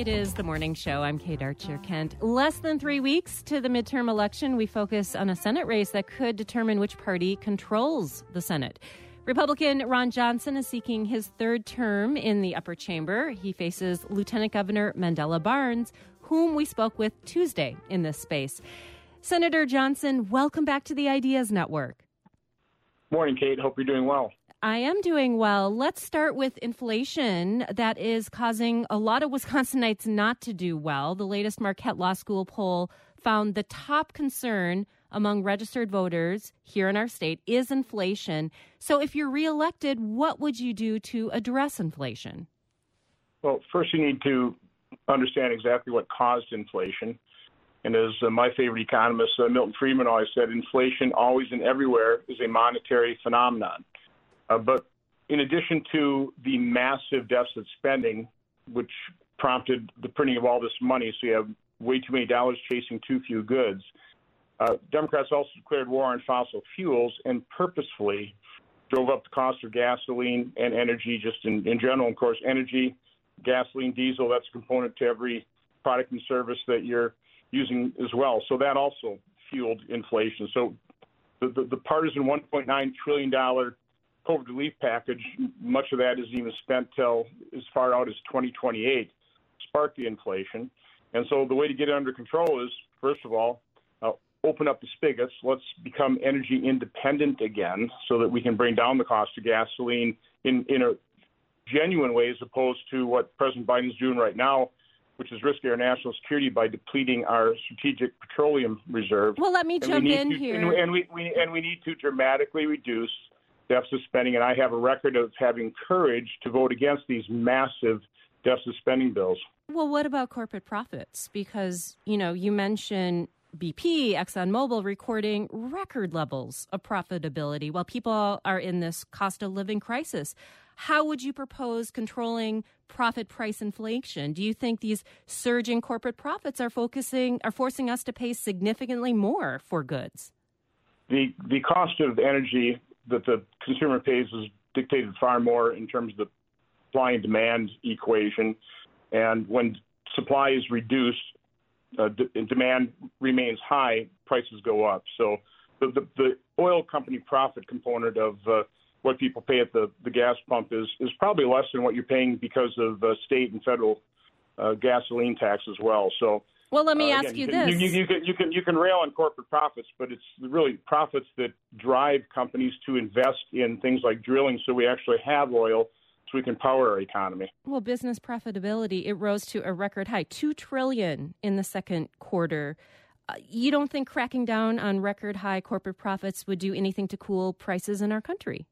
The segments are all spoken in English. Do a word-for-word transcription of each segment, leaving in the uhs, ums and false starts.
It is the morning show. I'm Kate Archer-Kent. Less than three weeks to the midterm election, we focus on a Senate race that could determine which party controls the Senate. Republican Ron Johnson is seeking his third term in the upper chamber. He faces Lieutenant Governor Mandela Barnes, whom we spoke with Tuesday in this space. Senator Johnson, welcome back to the Ideas Network. Morning, Kate. Hope you're doing well. I am doing well. Let's start with inflation that is causing a lot of Wisconsinites not to do well. The latest Marquette Law School poll found the top concern among registered voters here in our state is inflation. So if you're reelected, what would you do to address inflation? Well, first you need to understand exactly what caused inflation. And as uh, my favorite economist, uh, Milton Friedman, always said, inflation always and everywhere is a monetary phenomenon. Uh, but in addition to the massive deficit spending, which prompted the printing of all this money, so you have way too many dollars chasing too few goods, uh, Democrats also declared war on fossil fuels and purposefully drove up the cost of gasoline and energy just in, in general. Of course, energy, gasoline, diesel, that's a component to every product and service that you're using as well. So that also fueled inflation. So the, the, the partisan one point nine trillion dollars COVID relief package, much of that isn't even spent till as far out as twenty twenty-eight, sparked the inflation. And so the way to get it under control is, first of all, uh, open up the spigots. Let's become energy independent again so that we can bring down the cost of gasoline in, in a genuine way as opposed to what President Biden's doing right now, which is risking our national security by depleting our strategic petroleum reserve. Well, let me and jump in to, here. And, and, we, we, and we need to dramatically reduce deficit spending, and I have a record of having courage to vote against these massive deficit spending bills. Well, what about corporate profits? Because, you know, you mentioned B P, ExxonMobil recording record levels of profitability while people are in this cost of living crisis. How would you propose controlling profit price inflation? Do you think these surging corporate profits are focusing are forcing us to pay significantly more for goods? The the cost of energy that the consumer pays is dictated far more in terms of the supply and demand equation. And when supply is reduced, uh, d- demand remains high, prices go up. So the, the, the oil company profit component of uh, what people pay at the, the gas pump is, is probably less than what you're paying because of uh, state and federal uh, gasoline tax as well. So Well, let me Uh, ask again, you, you can, this. You, you, you, can, you, can, you can rail on corporate profits, but it's really profits that drive companies to invest in things like drilling so we actually have oil so we can power our economy. Well, business profitability, it rose to a record high, two trillion dollars in the second quarter. Uh, you don't think cracking down on record high corporate profits would do anything to cool prices in our country?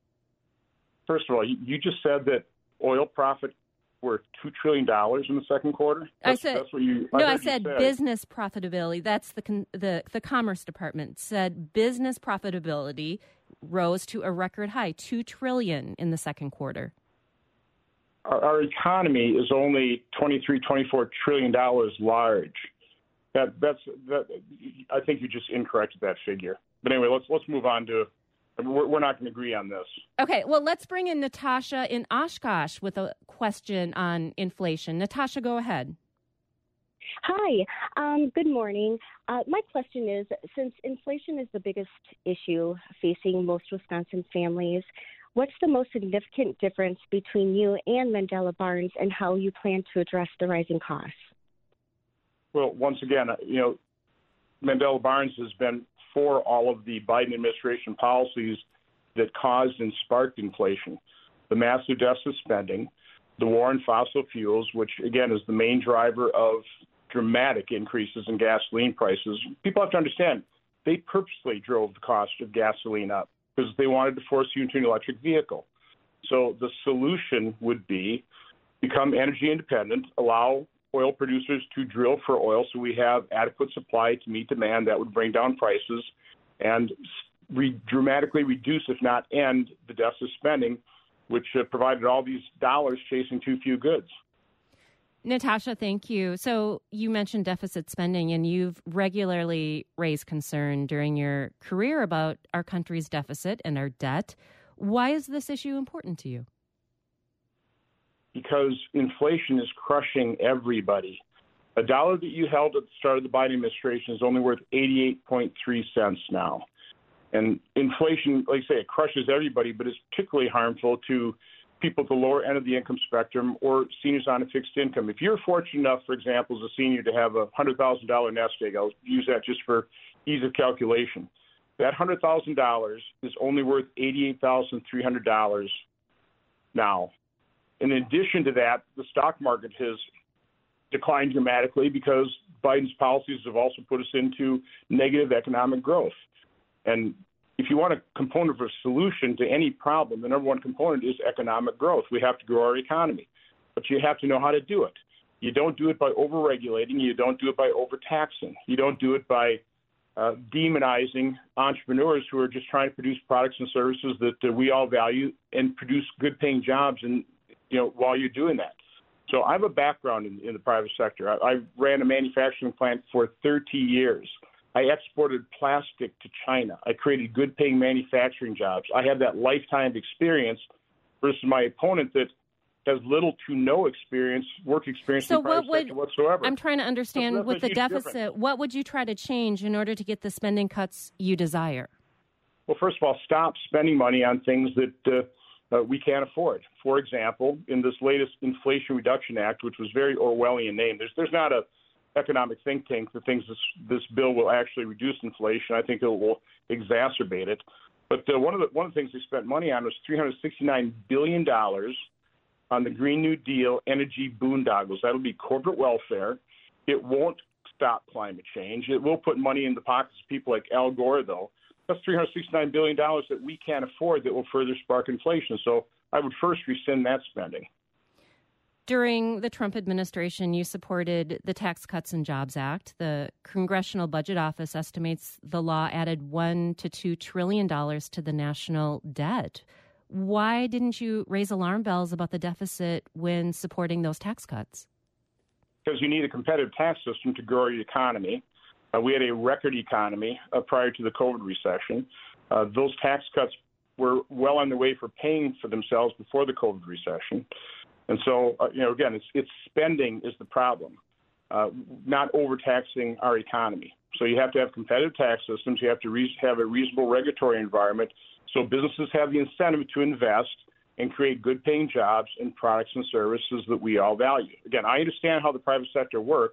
First of all, you, you just said that oil profit were two trillion dollars in the second quarter? I That's, said, that's what you, no, I, I said business profitability. That's the, con, the the Commerce Department said business profitability rose to a record high, two trillion dollars in the second quarter. Our, our economy is only twenty-three, twenty-four trillion dollars large. That that's that. I think you just incorrected that figure. But anyway, let's let's move on to. We're, we're not going to agree on this. Okay, well, let's bring in Natasha in Oshkosh with a question on inflation. Natasha, go ahead. Hi, um, good morning. Uh, my question is, since inflation is the biggest issue facing most Wisconsin families, what's the most significant difference between you and Mandela Barnes and how you plan to address the rising costs? Well, once again, you know, Mandela Barnes has been for all of the Biden administration policies that caused and sparked inflation. The massive deficit spending, the war on fossil fuels, which, again, is the main driver of dramatic increases in gasoline prices. People have to understand, they purposely drove the cost of gasoline up because they wanted to force you into an electric vehicle. So the solution would be become energy independent, allow oil producers to drill for oil so we have adequate supply to meet demand. That would bring down prices and re- dramatically reduce, if not end, the deficit spending, which uh, provided all these dollars chasing too few goods. Natasha, thank you. So you mentioned deficit spending, and you've regularly raised concern during your career about our country's deficit and our debt. Why is this issue important to you? because inflation is crushing everybody. A dollar that you held at the start of the Biden administration is only worth eighty-eight point three cents now. And inflation, like I say, it crushes everybody, but it's particularly harmful to people at the lower end of the income spectrum or seniors on a fixed income. If you're fortunate enough, for example, as a senior to have a one hundred thousand dollars nest egg, I'll use that just for ease of calculation. That one hundred thousand dollars is only worth eighty-eight thousand three hundred dollars now. In addition to that, the stock market has declined dramatically because Biden's policies have also put us into negative economic growth. And if you want a component of a solution to any problem, the number one component is economic growth. We have to grow our economy, but you have to know how to do it. You don't do it by overregulating. You don't do it by overtaxing. You don't do it by uh, demonizing entrepreneurs who are just trying to produce products and services that uh, we all value and produce good-paying jobs. And you know, while you're doing that. So I have a background in, in the private sector. I, I ran a manufacturing plant for thirty years. I exported plastic to China. I created good-paying manufacturing jobs. I have that lifetime experience versus my opponent that has little to no experience, work experience so in the private what would, sector whatsoever. I'm trying to understand so with the deficit, difference. What would you try to change in order to get the spending cuts you desire? Well, first of all, stop spending money on things that uh, uh, we can't afford. For example, in this latest Inflation Reduction Act, which was very Orwellian name, there's there's not a economic think tank that thinks this, this bill will actually reduce inflation. I think it will exacerbate it. But uh, one of the one of the things they spent money on was three hundred sixty-nine billion dollars on the Green New Deal energy boondoggles. That'll be corporate welfare. It won't stop climate change. It will put money in the pockets of people like Al Gore, though. That's three hundred sixty-nine billion dollars that we can't afford that will further spark inflation. So I would first rescind that spending. During the Trump administration, you supported the Tax Cuts and Jobs Act. The Congressional Budget Office estimates the law added one to two trillion dollars to the national debt. Why didn't you raise alarm bells about the deficit when supporting those tax cuts? Because you need a competitive tax system to grow your economy. Uh, we had a record economy uh, prior to the COVID recession. Uh, those tax cuts were well on the way for paying for themselves before the COVID recession. And so, uh, you know, again, it's, it's spending is the problem, uh, not overtaxing our economy. So you have to have competitive tax systems. You have to re- have a reasonable regulatory environment so businesses have the incentive to invest and create good-paying jobs in products and services that we all value. Again, I understand how the private sector works.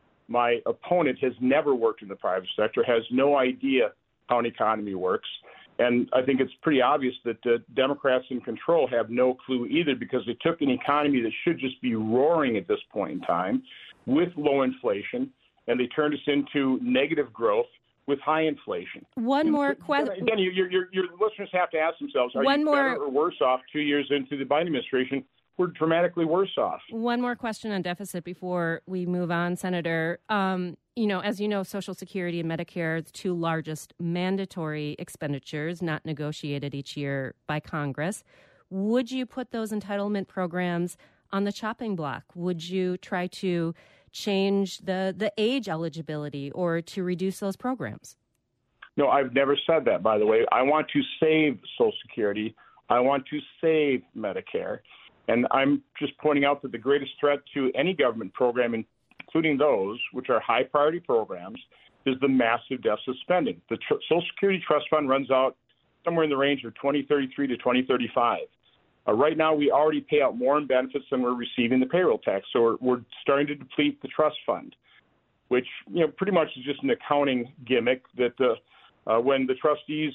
My opponent has never worked in the private sector, has no idea how an economy works. And I think it's pretty obvious that the Democrats in control have no clue either, because they took an economy that should just be roaring at this point in time with low inflation, and they turned us into negative growth with high inflation. One and more question. Again, your, your, your listeners have to ask themselves, are One you more... better or worse off two years into the Biden administration? We're dramatically worse off. One more question on deficit before we move on, Senator. Um, you know, as you know, Social Security and Medicare are the two largest mandatory expenditures not negotiated each year by Congress. Would you put those entitlement programs on the chopping block? Would you try to change the, the age eligibility or to reduce those programs? No, I've never said that, by the way. I want to save Social Security. I want to save Medicare. And I'm just pointing out that the greatest threat to any government program, including those which are high-priority programs, is the massive deficit spending. The tr- Social Security Trust Fund runs out somewhere in the range of twenty thirty-three to twenty thirty-five. Uh, right now, we already pay out more in benefits than we're receiving the payroll tax, so we're, we're starting to deplete the trust fund, which you know pretty much is just an accounting gimmick that uh, uh, when the trustees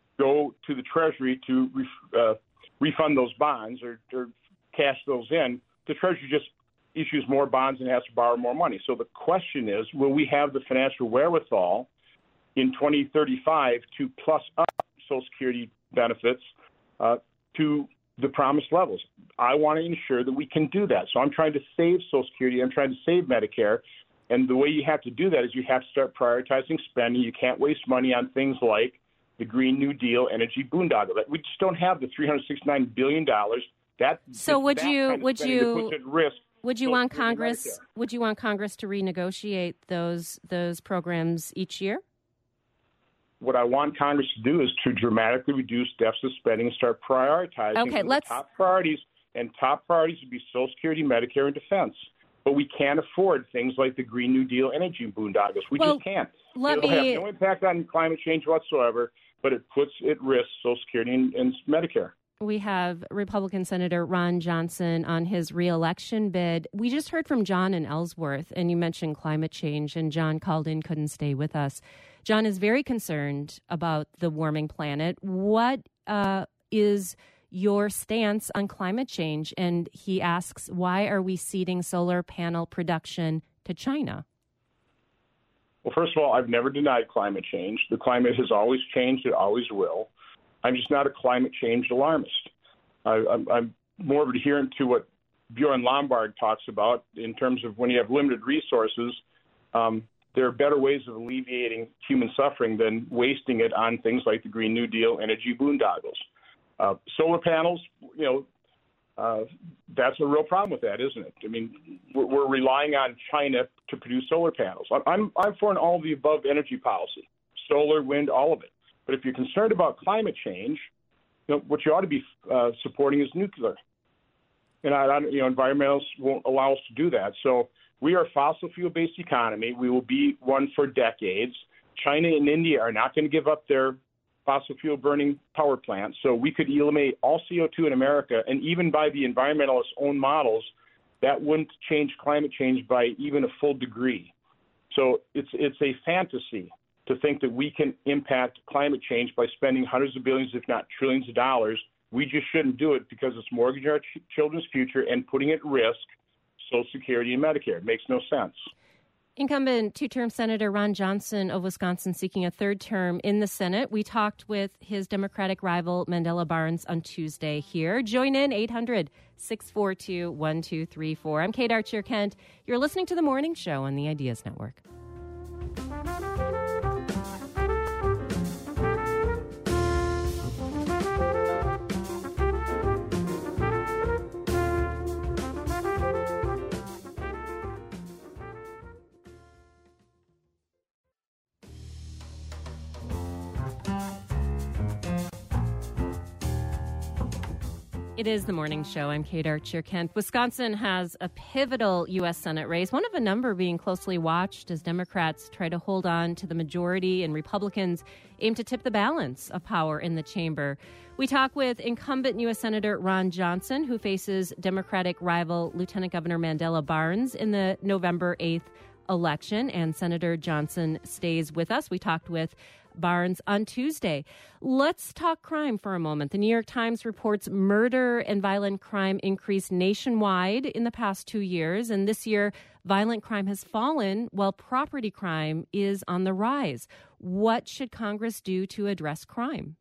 go to the Treasury to ref- uh, refund those bonds or, or cash those in, the Treasury just issues more bonds and has to borrow more money. So the question is, will we have the financial wherewithal in twenty thirty-five to plus up Social Security benefits uh, to the promised levels? I want to ensure that we can do that. So I'm trying to save Social Security. I'm trying to save Medicare. And the way you have to do that is you have to start prioritizing spending. You can't waste money on things like the Green New Deal energy boondoggle. We just don't have the three hundred sixty-nine billion dollars. That, so would that you kind of would you risk would you want Congress would you want Congress to renegotiate those those programs each year? What I want Congress to do is to dramatically reduce deficit spending and start prioritizing okay, let's, the top priorities and top priorities would be Social Security, Medicare, and defense. But we can't afford things like the Green New Deal energy boondoggles. We well, just can't. Let It'll me... have no impact on climate change whatsoever, but it puts at risk Social Security and, and Medicare. We have Republican Senator Ron Johnson on his reelection bid. We just heard from John in Ellsworth, and you mentioned climate change, and John called in, couldn't stay with us. John is very concerned about the warming planet. What uh, is your stance on climate change? And he asks, why are we ceding solar panel production to China? Well, first of all, I've never denied climate change. The climate has always changed. It always will. I'm just not a climate change alarmist. I, I'm, I'm more of an adherent to what Bjorn Lombard talks about in terms of when you have limited resources, um, there are better ways of alleviating human suffering than wasting it on things like the Green New Deal, energy boondoggles. Uh, solar panels, you know, uh, that's a real problem with that, isn't it? I mean, we're, we're relying on China to produce solar panels. I'm, I'm for an all-of-the-above energy policy, solar, wind, all of it. But if you're concerned about climate change, you know, what you ought to be uh, supporting is nuclear. And I, I, you know, environmentalists won't allow us to do that. So we are a fossil fuel-based economy. We will be one for decades. China and India are not going to give up their fossil fuel-burning power plants. So we could eliminate all C O two in America. And even by the environmentalists' own models, that wouldn't change climate change by even a full degree. So it's it's a fantasy to think that we can impact climate change by spending hundreds of billions, if not trillions of dollars. We just shouldn't do it because it's mortgaging our ch- children's future and putting at risk Social Security and Medicare. It makes no sense. Incumbent two-term Senator Ron Johnson of Wisconsin seeking a third term in the Senate. We talked with his Democratic rival Mandela Barnes on Tuesday here. Join in eight hundred, six four two, one two three four. I'm Kate Archer-Kent. You're listening to The Morning Show on the Ideas Network. It is The Morning Show. I'm Kate Archer-Kent. Wisconsin has a pivotal U S. Senate race, one of a number being closely watched as Democrats try to hold on to the majority and Republicans aim to tip the balance of power in the chamber. We talk with incumbent U S. Senator Ron Johnson, who faces Democratic rival Lieutenant Governor Mandela Barnes in the November eighth election, and Senator Johnson stays with us. We talked with Barnes on Tuesday. Let's talk crime for a moment. The New York Times reports murder and violent crime increased nationwide in the past two years. And this year, violent crime has fallen while property crime is on the rise. What should Congress do to address crime?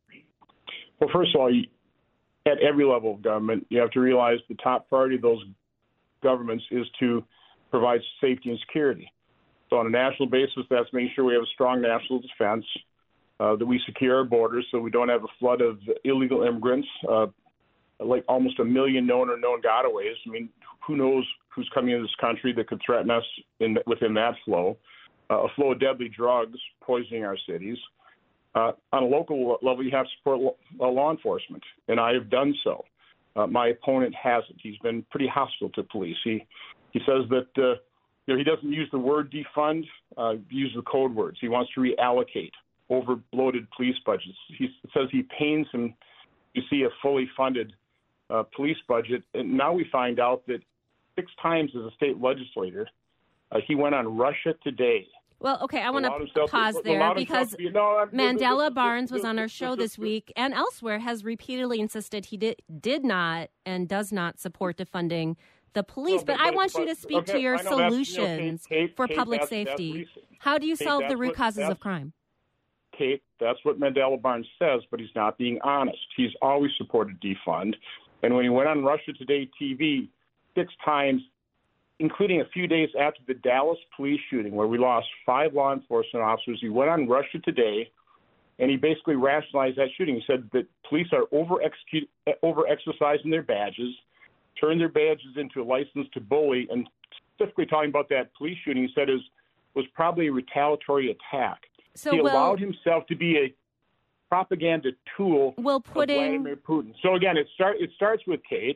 Well, first of all, at every level of government, you have to realize the top priority of those governments is to provide safety and security. So on a national basis, that's making sure we have a strong national defense, uh, that we secure our borders so we don't have a flood of illegal immigrants, uh, like almost a million known or known gotaways. I mean, who knows who's coming into this country that could threaten us in, within that flow. Uh, a flow of deadly drugs poisoning our cities. Uh, on a local level, you have to support law, law enforcement, and I have done so. Uh, my opponent hasn't. He's been pretty hostile to police. He, he says that uh, You know, he doesn't use the word defund, uh, he uses the code words. He wants to reallocate over-bloated police budgets. He says he pains him to see a fully funded uh, police budget. And now we find out that six times as a state legislator, uh, he went on Russia Today. Well, okay, I want to pause to, there because be, no, Mandela this, Barnes this, was on our this, show this, this week and elsewhere has repeatedly insisted he did, did not and does not support defunding the police. No, but, but I but, want but, you to speak okay, to your know, solutions you know, Kate, Kate, for Kate, public that's, safety. That's How do you Kate, solve the root what, causes of crime? Kate, that's what Mandela Barnes says, but he's not being honest. He's always supported defund. And when he went on Russia Today T V six times, including a few days after the Dallas police shooting where we lost five law enforcement officers, he went on Russia Today and he basically rationalized that shooting. He said that police are over-execute, over-exercising their badges, turn their badges into a license to bully, and specifically talking about that police shooting, he said it was, was probably a retaliatory attack. So he we'll, allowed himself to be a propaganda tool we'll of putting, Vladimir Putin. So again, it start it starts with Kate.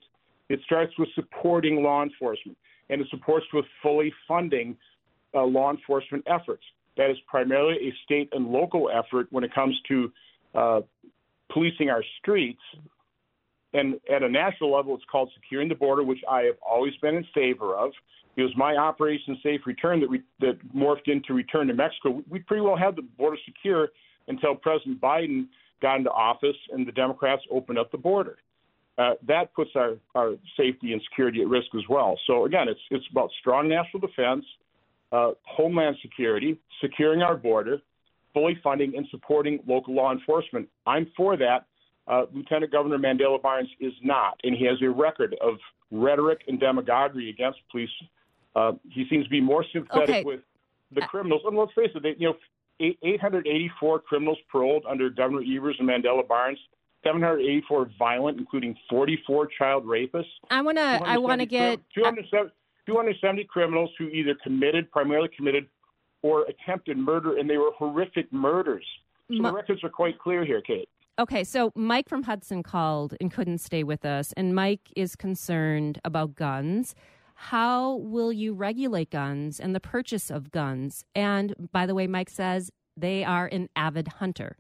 It starts with supporting law enforcement, and it supports with fully funding uh, law enforcement efforts. That is primarily a state and local effort when it comes to uh, policing our streets. And at a national level, it's called securing the border, which I have always been in favor of. It was my Operation Safe Return that, we, that morphed into Return to Mexico. We pretty well had the border secure until President Biden got into office and the Democrats opened up the border. Uh, that puts our, our safety and security at risk as well. So, again, it's it's about strong national defense, uh, homeland security, securing our border, fully funding and supporting local law enforcement. I'm for that. Uh, Lieutenant Governor Mandela Barnes is not, and he has a record of rhetoric and demagoguery against police. Uh, he seems to be more sympathetic okay. with the criminals. And let's face it, they, you know, eight hundred eighty-four criminals paroled under Governor Evers and Mandela Barnes, seven hundred eighty-four violent, including forty-four child rapists. I want to. I want to get two hundred seventy criminals who either committed, primarily committed, or attempted murder, and they were horrific murders. So Ma- the records are quite clear here, Kate. Okay, so Mike from Hudson called and couldn't stay with us, and Mike is concerned about guns. How will you regulate guns and the purchase of guns? And by the way, Mike says they are an avid hunter.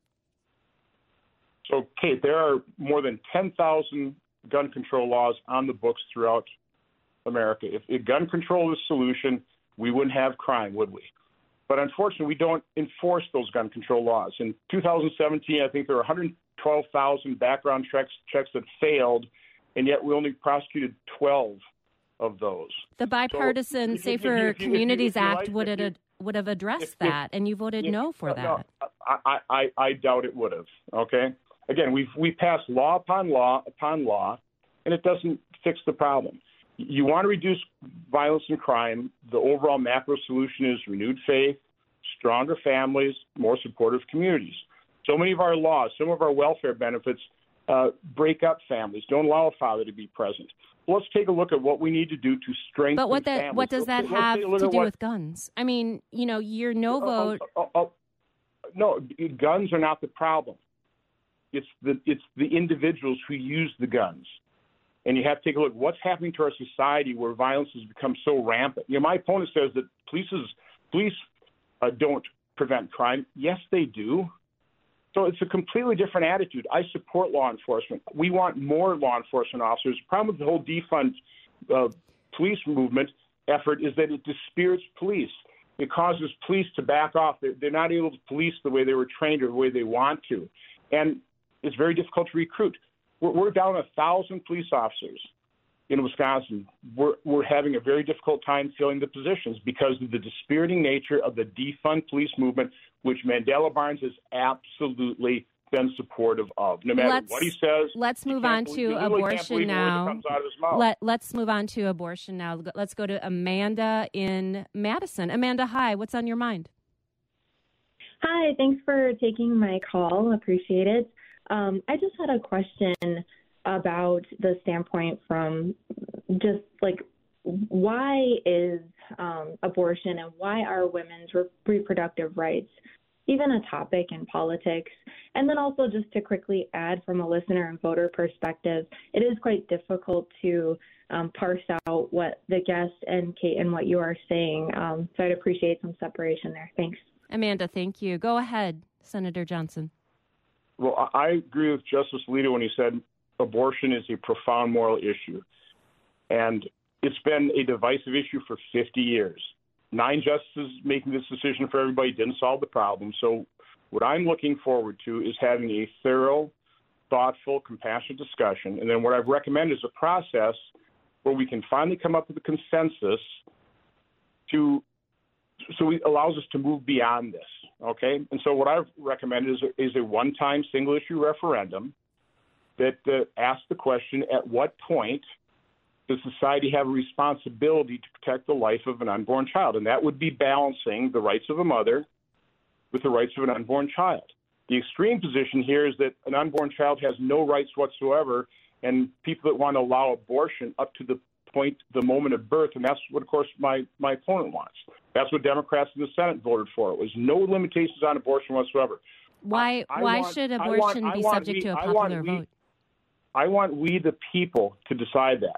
So, Kate, there are more than ten thousand gun control laws on the books throughout America. If, if gun control is the solution, we wouldn't have crime, would we? But unfortunately, we don't enforce those gun control laws. In two thousand seventeen, I think there were one hundred twelve thousand background checks, checks that failed, and yet we only prosecuted twelve of those. The bipartisan so, Safer if you, if you, Communities if you, if you Act like, would if have you, would have addressed if, that, and you voted if, no for no, that. No, I, I, I doubt it would have. Okay. Again, we've we passed law upon law upon law, and it doesn't fix the problem. You want to reduce violence and crime. The overall macro solution is renewed faith, stronger families, more supportive communities. So many of our laws, some of our welfare benefits uh, break up families, don't allow a father to be present. Let's take a look at what we need to do to strengthen But what that families. what does that let's, have let's to do what, with guns? I mean, you know, your no vote. Uh, uh, uh, uh, no, guns are not the problem. It's the it's the individuals who use the guns. And you have to take a look at what's happening to our society where violence has become so rampant. You know, my opponent says that police, is, police uh, don't prevent crime. Yes, they do. So it's a completely different attitude. I support law enforcement. We want more law enforcement officers. The problem with the whole defund uh, police movement effort is that it dispirits police. It causes police to back off. They're, they're not able to police the way they were trained or the way they want to. And it's very difficult to recruit. We're, we're down a thousand police officers in Wisconsin. We're, we're having a very difficult time filling the positions because of the dispiriting nature of the defund police movement, which Mandela Barnes has absolutely been supportive of. No matter let's, what he says. Let's move on believe, to abortion now. Let, let's move on to abortion now. Let's go to Amanda in Madison. Amanda, hi. What's on your mind? Hi. Thanks for taking my call. Appreciate it. Um, I just had a question about the standpoint from just like why is um, abortion and why are women's re- reproductive rights even a topic in politics? And then also just to quickly add from a listener and voter perspective, it is quite difficult to um, parse out what the guest and Kate and what you are saying. Um, so I'd appreciate some separation there. Thanks. Amanda, thank you. Go ahead, Senator Johnson. Well, I agree with Justice Alito when he said abortion is a profound moral issue. And it's been a divisive issue for fifty years. Nine justices making this decision for everybody didn't solve the problem. So what I'm looking forward to is having a thorough, thoughtful, compassionate discussion. And then what I've recommended is a process where we can finally come up with a consensus to so it allows us to move beyond this, okay? And so what I've recommended is a, is a one-time single-issue referendum that uh, asks the question, at what point does society have a responsibility to protect the life of an unborn child? And that would be balancing the rights of a mother with the rights of an unborn child. The extreme position here is that an unborn child has no rights whatsoever, and people that want to allow abortion up to the point, the moment of birth, and that's what, of course, my, my opponent wants. That's what Democrats in the Senate voted for. It was no limitations on abortion whatsoever. Why I, I Why want, should abortion want, be want subject we, to a I popular want vote? We, I want we, the people, to decide that.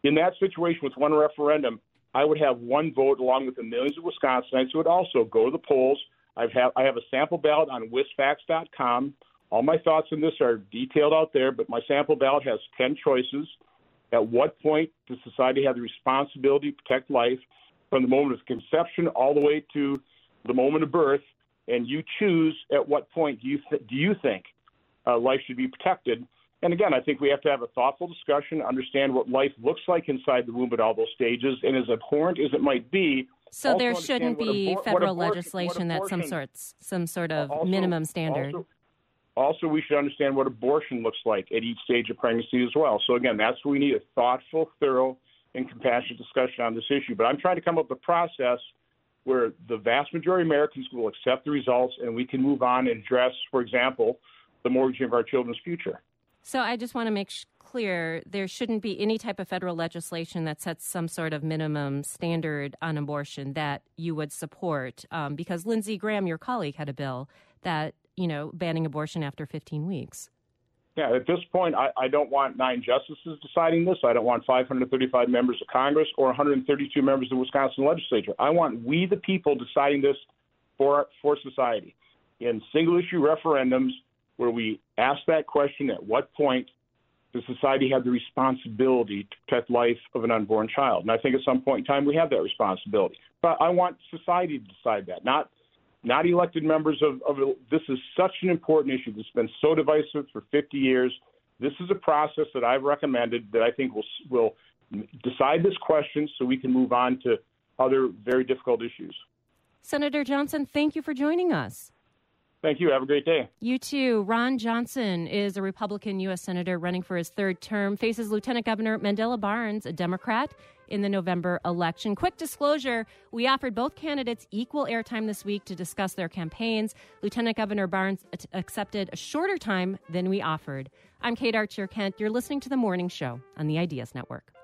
In that situation with one referendum, I would have one vote along with the millions of Wisconsinites who would also go to the polls. I've have, I have a sample ballot on wisfax dot com. All my thoughts on this are detailed out there, but my sample ballot has ten choices. At what point does society have the responsibility to protect life from the moment of conception all the way to the moment of birth? And you choose at what point do you, th- do you think uh, life should be protected. And again, I think we have to have a thoughtful discussion, understand what life looks like inside the womb at all those stages, and as abhorrent as it might be. So there shouldn't be abor- federal abortion, legislation that's some sorts, some sort of also, minimum standard. Also, also, we should understand what abortion looks like at each stage of pregnancy as well. So again, that's where we need a thoughtful, thorough, and compassionate discussion on this issue. But I'm trying to come up with a process where the vast majority of Americans will accept the results and we can move on and address, for example, the mortgaging of our children's future. So I just want to make sh- clear there shouldn't be any type of federal legislation that sets some sort of minimum standard on abortion that you would support, um, because Lindsey Graham, your colleague, had a bill that, you know, banning abortion after fifteen weeks. Yeah, at this point, I, I don't want nine justices deciding this. I don't want five hundred thirty-five members of Congress or one hundred thirty-two members of the Wisconsin legislature. I want we, the people, deciding this for for society in single-issue referendums where we ask that question, at what point does society have the responsibility to protect life of an unborn child? And I think at some point in time we have that responsibility. But I want society to decide that, not not elected members of, of this is such an important issue that's been so divisive for fifty years. This is a process that I've recommended that I think will will decide this question so we can move on to other very difficult issues. Senator Johnson, thank you for joining us. Thank you. Have a great day. You too. Ron Johnson is a Republican U S Senator running for his third term, faces Lieutenant Governor Mandela Barnes, a Democrat, in the November election. Quick disclosure, we offered both candidates equal airtime this week to discuss their campaigns. Lieutenant Governor Barnes accepted a shorter time than we offered. I'm Kate Archer Kent. You're listening to The Morning Show on the Ideas Network.